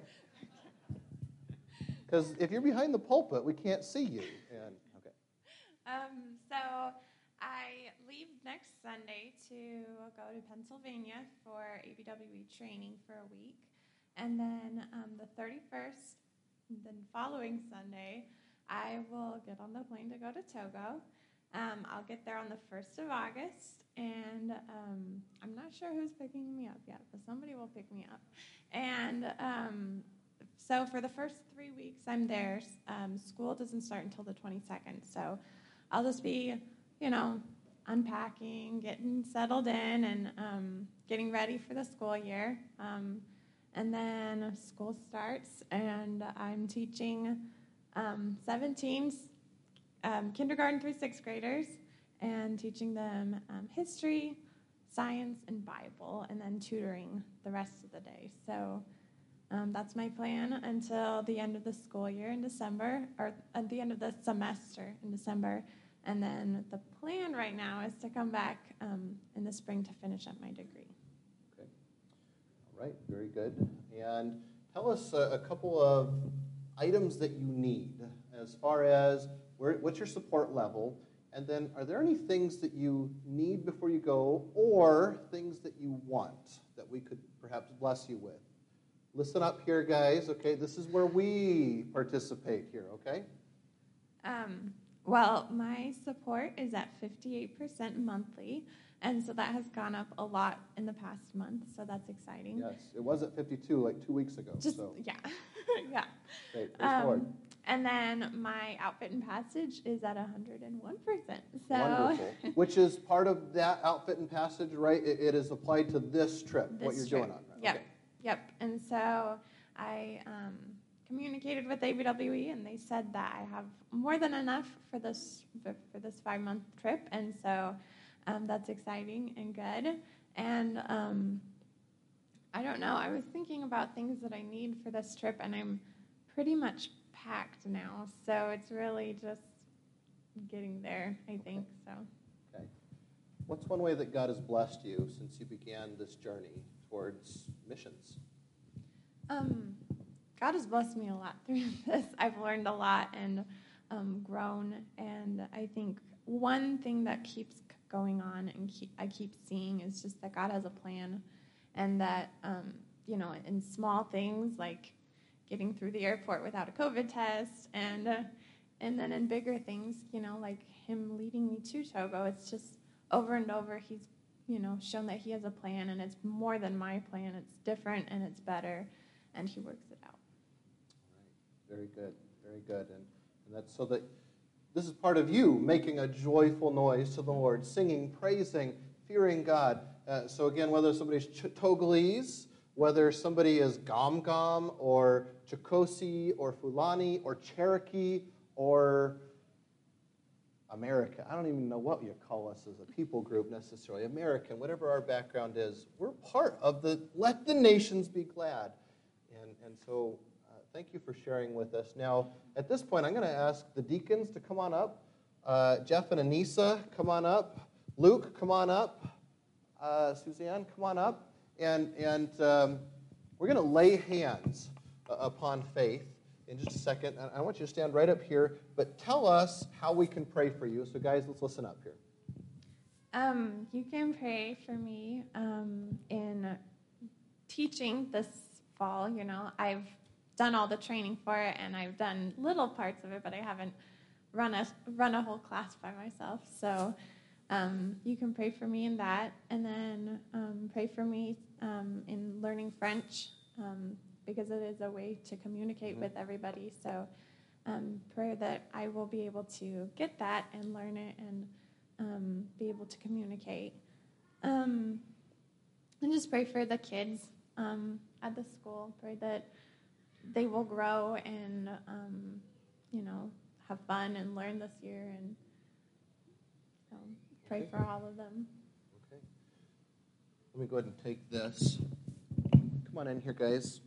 Because if you're behind the pulpit, we can't see you. And okay. Um, so I leave next Sunday to go to Pennsylvania for A B W E training for a week. And then um, the thirty-first, then following Sunday, I will get on the plane to go to Togo. Um, I'll get there on the first of August, and um, I'm not sure who's picking me up yet, but somebody will pick me up. And um, so for the first three weeks I'm there, um, school doesn't start until the twenty-second, so I'll just be, you know, unpacking, getting settled in, and um, getting ready for the school year. Um, and then school starts, and I'm teaching um, seventeen um, kindergarten through sixth graders, and teaching them um, history, science, and Bible, and then tutoring the rest of the day. So um, that's my plan until the end of the school year in December, or at the end of the semester in December. And then the plan right now is to come back um, in the spring to finish up my degree. Okay. All right, very good. And tell us a, a couple of items that you need as far as where, what's your support level, and then are there any things that you need before you go or things that you want that we could perhaps bless you with? Listen up here, guys, okay? This is where we participate here, okay? Um, well, my support is at fifty-eight percent monthly, and so that has gone up a lot in the past month, so that's exciting. Yes, it was at fifty-two like two weeks ago. Just, so. yeah, yeah. Great, praise the Lord. Um, and then my outfit and passage is at one hundred one percent. So. Wonderful. Which is part of that outfit and passage, right? It, it is applied to this trip, this what you're trip. doing on it. Yep, Okay. yep. And so I um, communicated with A B W E, and they said that I have more than enough for this for this five-month trip, and so um, that's exciting and good. And um, I don't know. I was thinking about things that I need for this trip, and I'm pretty much packed now. So it's really just getting there, I think. So. Okay. What's one way that God has blessed you since you began this journey towards missions? Um, God has blessed me a lot through this. I've learned a lot and um, grown, and I think one thing that keeps going on and keep, I keep seeing is just that God has a plan, and that, um, you know, in small things like getting through the airport without a COVID test, and uh, and then in bigger things, you know, like him leading me to Togo, it's just over and over he's, you know, shown that he has a plan, and it's more than my plan. It's different, and it's better, and he works it out. All right. Very good, very good. And, and that's so that this is part of you making a joyful noise to the Lord, singing, praising, fearing God. Uh, so again, whether somebody's Ch- Togolese, whether somebody is Gom Gom or Chikosi or Fulani or Cherokee or American. I don't even know what you call us as a people group necessarily. American, whatever our background is, we're part of the Let the Nations Be Glad. And, and so uh, thank you for sharing with us. Now, at this point, I'm going to ask the deacons to come on up. Uh, Jeff and Anissa, come on up. Luke, come on up. Uh, Suzanne, come on up. And, and um, we're going to lay hands uh, upon Faith in just a second. And I want you to stand right up here, but tell us how we can pray for you. So, guys, let's listen up here. Um, you can pray for me um, in teaching this fall. You know, I've done all the training for it, and I've done little parts of it, but I haven't run a run a whole class by myself. So um, you can pray for me in that, and then um, pray for me um, in learning French, um, because it is a way to communicate mm-hmm. with everybody. So um, pray that I will be able to get that and learn it and um, be able to communicate. Um, and just pray for the kids um, at the school. Pray that they will grow and, um, you know, have fun and learn this year, and so pray okay. for all of them. Okay. Let me go ahead and take this. Come on in here, guys.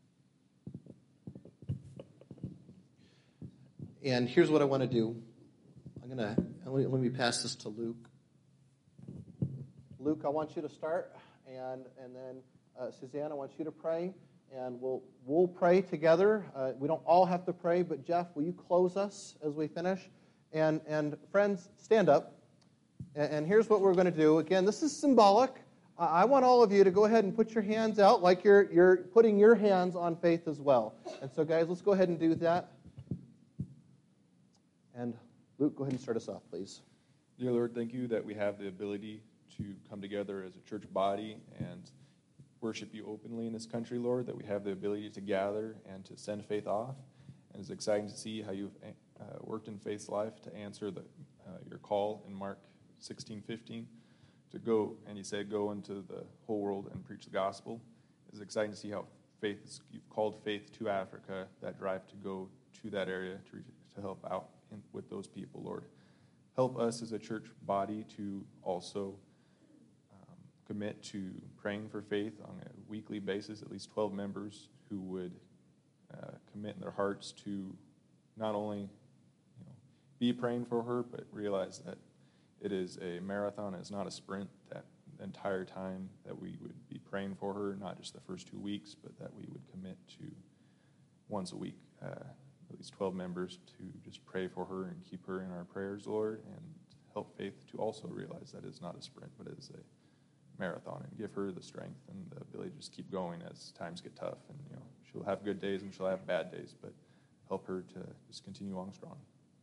And here's what I want to do. I'm going to, let, let me pass this to Luke. Luke, I want you to start, and and then uh, Suzanne, I want you to pray, and we'll we'll pray together. Uh, we don't all have to pray, but Jeff, will you close us as we finish? And and friends, stand up. And, and here's what we're going to do. Again, this is symbolic. Uh, I want all of you to go ahead and put your hands out like you're you're putting your hands on Faith as well. And so, guys, let's go ahead and do that. And Luke, go ahead and start us off, please. Dear Lord, thank you that we have the ability to come together as a church body and worship you openly in this country, Lord, that we have the ability to gather and to send Faith off. And it's exciting to see how you've uh, worked in Faith's life to answer the, uh, your call in Mark sixteen fifteen to go, and you said, go into the whole world and preach the gospel. It's exciting to see how Faith is, you've called Faith to Africa, that drive to go to that area to, to help out in, with those people, Lord. Help us as a church body to also um, commit to praying for Faith on a weekly basis, at least twelve members who would uh, commit in their hearts to not only you know, be praying for her, but realize that it is a marathon, it's not a sprint, that the entire time that we would be praying for her, not just the first two weeks, but that we would commit to once a week, uh, at least twelve members to just pray for her and keep her in our prayers, Lord, and help Faith to also realize that it's not a sprint, but it is a marathon, and give her the strength and the ability to just keep going as times get tough. And you know, she'll have good days and she'll have bad days, but help her to just continue on strong.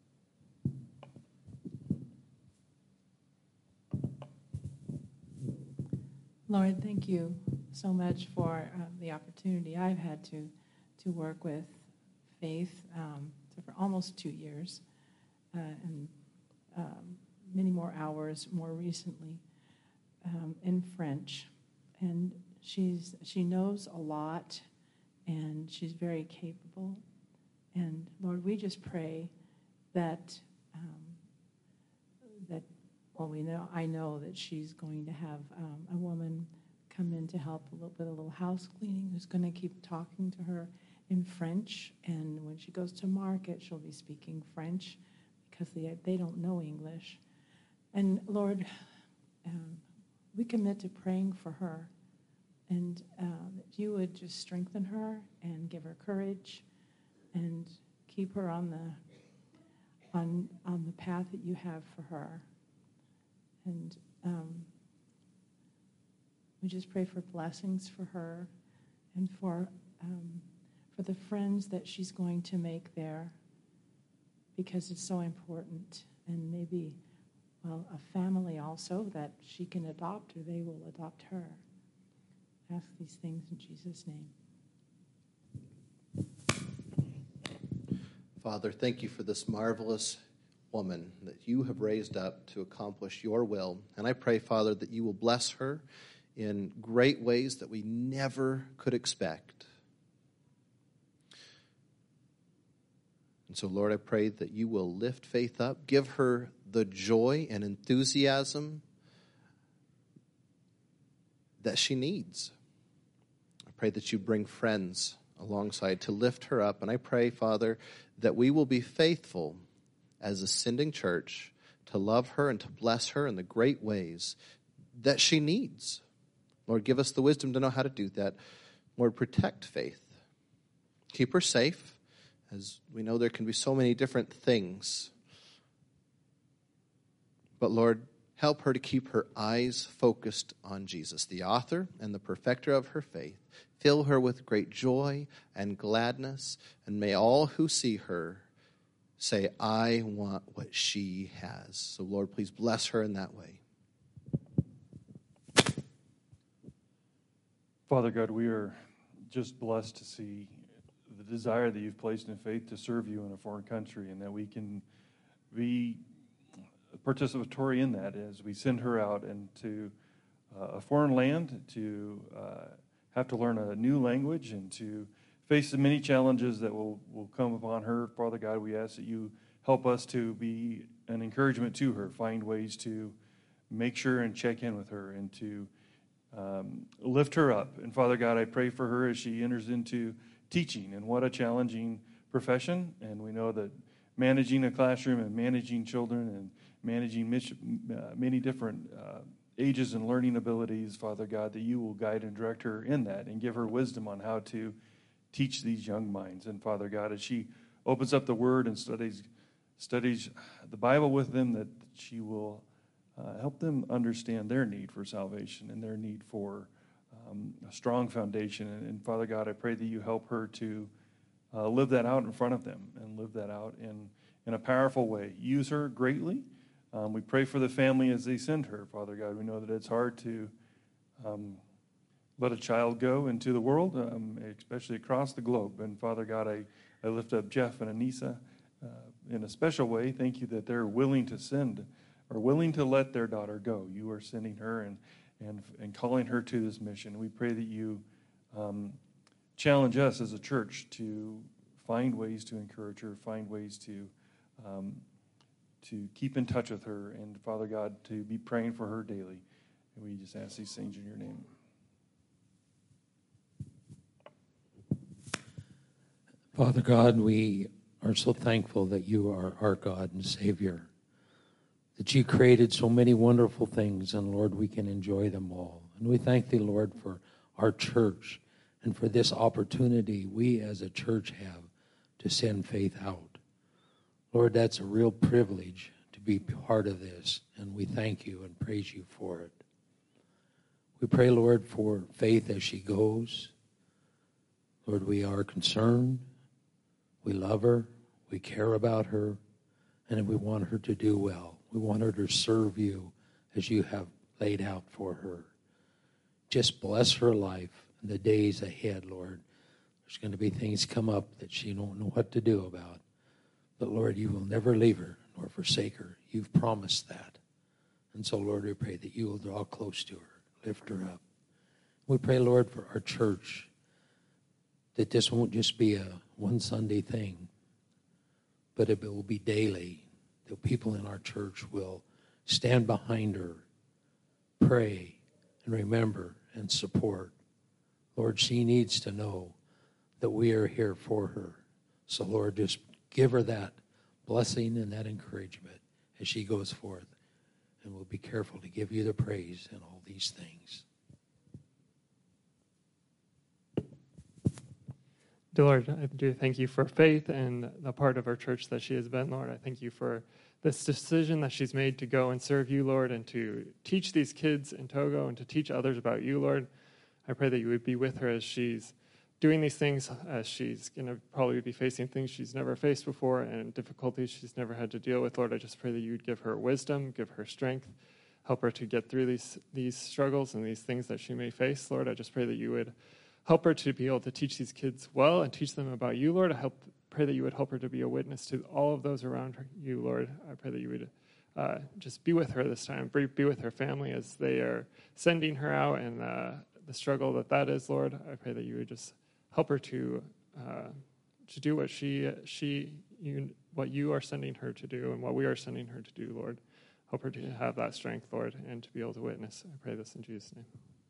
Lord, thank you so much for uh, the opportunity I've had to to work with Faith um, for almost two years, uh, and um, many more hours more recently um, in French. And she's she knows a lot, and she's very capable. And Lord, we just pray that um, that. Well, we know. I know that she's going to have um, a woman come in to help a little bit, a little house cleaning, who's going to keep talking to her in French. And when she goes to market, she'll be speaking French because they they don't know English. And Lord, um, we commit to praying for her, and uh, that you would just strengthen her and give her courage, and keep her on the on on the path that you have for her. And um, we just pray for blessings for her and for um, for the friends that she's going to make there, because it's so important. And maybe, well, a family also that she can adopt, or they will adopt her. I ask these things in Jesus' name. Father, thank you for this marvelous woman that you have raised up to accomplish your will. And I pray, Father, that you will bless her in great ways that we never could expect. And so, Lord, I pray that you will lift Faith up, give her the joy and enthusiasm that she needs. I pray that you bring friends alongside to lift her up. And I pray, Father, that we will be faithful as a sending church to love her and to bless her in the great ways that she needs. Lord, give us the wisdom to know how to do that. Lord, protect Faith. Keep her safe, as we know there can be so many different things. But Lord, help her to keep her eyes focused on Jesus, the author and the perfecter of her faith. Fill her with great joy and gladness, and may all who see her say, I want what she has. So, Lord, please bless her in that way. Father God, we are just blessed to see the desire that you've placed in Faith to serve you in a foreign country, and that we can be participatory in that as we send her out into uh, a foreign land to uh, have to learn a new language and to face the many challenges that will, will come upon her. Father God, we ask that you help us to be an encouragement to her, find ways to make sure and check in with her and to um, lift her up. And Father God, I pray for her as she enters into teaching, and what a challenging profession. And we know that managing a classroom and managing children and managing many different uh, ages and learning abilities, Father God, that you will guide and direct her in that and give her wisdom on how to teach these young minds. And Father God, as she opens up the Word and studies studies the Bible with them, that she will uh, help them understand their need for salvation and their need for um, a strong foundation. And, and Father God, I pray that you help her to uh, live that out in front of them and live that out in, in a powerful way. Use her greatly Um, we pray for the family as they send her, Father God. We know that it's hard to um, let a child go into the world, um, especially across the globe. And Father God, I, I lift up Jeff and Anissa uh, in a special way. Thank you that they're willing to send or willing to let their daughter go. You are sending her and and, and calling her to this mission. We pray that you um, challenge us as a church to find ways to encourage her, find ways to um, to keep in touch with her, and Father God, to be praying for her daily. And we just ask these things in your name. Father God, we are so thankful that you are our God and Savior, that you created so many wonderful things, and Lord, we can enjoy them all. And we thank thee, Lord, for our church and for this opportunity we as a church have to send Faith out. Lord, that's a real privilege to be part of this, and we thank you and praise you for it. We pray, Lord, for Faith as she goes. Lord, we are concerned. We love her. We care about her. And we want her to do well. We want her to serve you as you have laid out for her. Just bless her life in the days ahead, Lord. There's going to be things come up that she don't know what to do about. But, Lord, you will never leave her nor forsake her. You've promised that. And so, Lord, we pray that you will draw close to her, lift her up. We pray, Lord, for our church, that this won't just be a one Sunday thing, but it will be daily. The people in our church will stand behind her, pray, and remember and support. Lord, she needs to know that we are here for her. So, Lord, just give her that blessing and that encouragement as she goes forth. And we'll be careful to give you the praise in all these things. Dear Lord, I do thank you for Faith and the part of our church that she has been, Lord. I thank you for this decision that she's made to go and serve you, Lord, and to teach these kids in Togo and to teach others about you, Lord. I pray that you would be with her as she's doing these things, as she's going to probably be facing things she's never faced before and difficulties she's never had to deal with. Lord, I just pray that you would give her wisdom, give her strength, help her to get through these these struggles and these things that she may face. Lord, I just pray that you would help her to be able to teach these kids well and teach them about you, Lord. I help, pray that you would help her to be a witness to all of those around her, you, Lord. I pray that you would uh, just be with her this time, be with her family as they are sending her out and uh, the struggle that that is, Lord. I pray that you would just help her to uh, to do what she she you what you are sending her to do and what we are sending her to do, Lord. Help her to have that strength, Lord, and to be able to witness. I pray this in Jesus' name.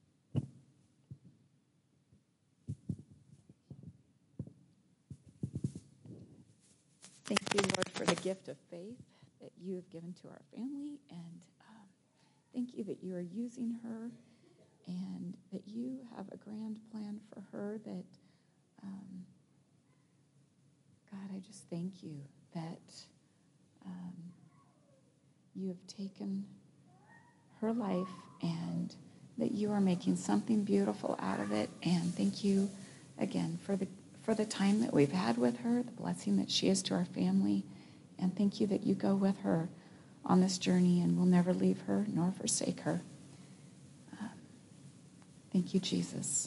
Thank you, Lord, for the gift of faith that you have given to our family. And um, thank you that you are using her and that you have a grand plan for her that, um, God, I just thank you that um, you have taken her life and that you are making something beautiful out of it. And thank you again for the for the time that we've had with her, the blessing that she is to our family. And thank you that you go with her on this journey and will never leave her nor forsake her. Um, thank you, Jesus.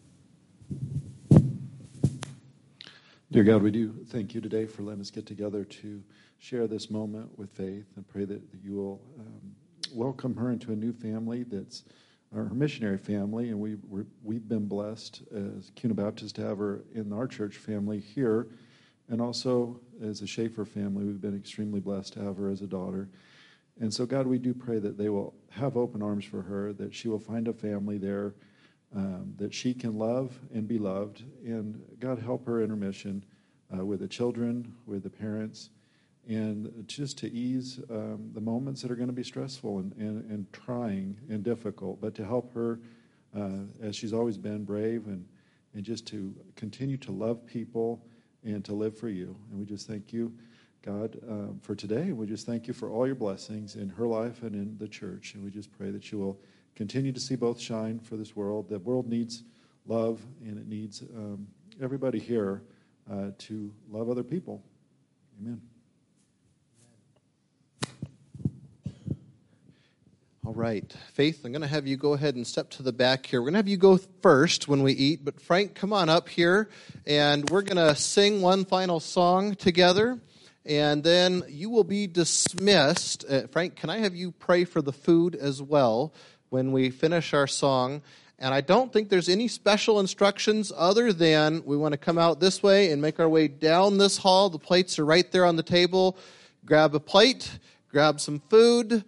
Dear God, we do thank you today for letting us get together to share this moment with Faith and pray that you will um, welcome her into a new family that's our missionary family, and we, we're, we've been blessed as Kuna Baptist to have her in our church family here, and also as a Schaefer family, we've been extremely blessed to have her as a daughter. And so, God, we do pray that they will have open arms for her, that she will find a family there, um, that she can love and be loved, and God, help her in her mission uh, with the children, with the parents, and just to ease um, the moments that are going to be stressful and, and, and trying and difficult, but to help her, uh, as she's always been, brave and, and just to continue to love people and to live for you. And we just thank you, God, um, for today. And we just thank you for all your blessings in her life and in the church. And we just pray that you will continue to see both shine for this world. The world needs love, and it needs um, everybody here uh, to love other people. Amen. All right. Faith, I'm going to have you go ahead and step to the back here. We're going to have you go first when we eat, but Frank, come on up here, and we're going to sing one final song together, and then you will be dismissed. Uh, Frank, can I have you pray for the food as well when we finish our song? And I don't think there's any special instructions other than we want to come out this way and make our way down this hall. The plates are right there on the table. Grab a plate, grab some food,